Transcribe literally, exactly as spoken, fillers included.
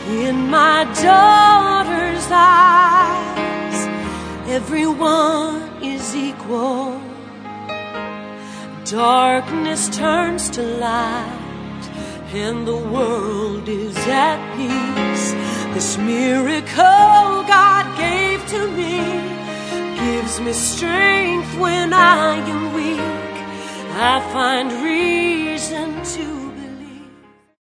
In my daughter's eyes, everyone is equal. Darkness turns to light, and the world is at peace. This miracle God gave to me gives me strength when I am weak. I find reason to